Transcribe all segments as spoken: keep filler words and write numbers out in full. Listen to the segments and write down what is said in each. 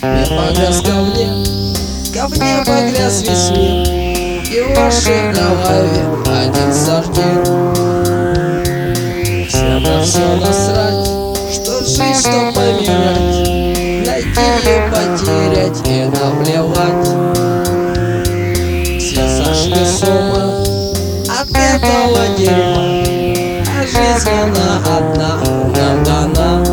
Мир погряз в говне, в говне погряз весь мир, и в вашей голове один сортир. Всем на все насрать, что жизнь, что помирать, найти и потерять и наплевать. Все сошли с ума от этого дерьма, а жизнь она одна нам дана.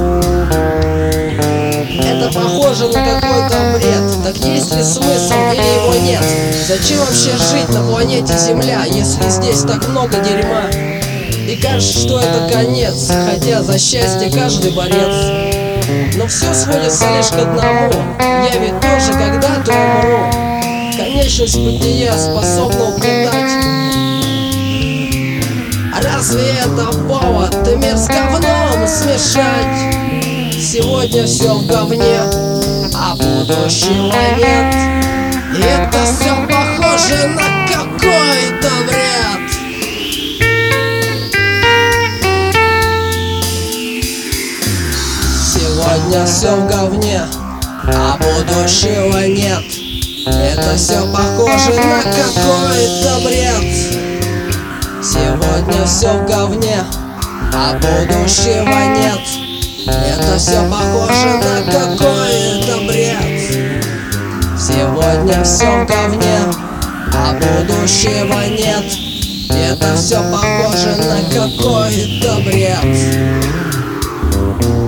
Это похоже на какой-то бред. Так есть ли смысл или его нет? Зачем вообще жить на планете Земля, если здесь так много дерьма? И кажется, что это конец, хотя за счастье каждый борец. Но все сводится лишь к одному: я ведь тоже когда-то умру. Конечность бытия способна угнетать. А разве это повод ты мир с говном смешать? Сегодня все в говне, а будущего нет. И это все похоже на какой-то бред. Сегодня все в говне, а будущего нет. Это все похоже на какой-то бред. Сегодня все в говне, а будущего нет. Это все похоже на какой-то бред. Сегодня все в говне, а будущего нет. Это все похоже на какой-то бред.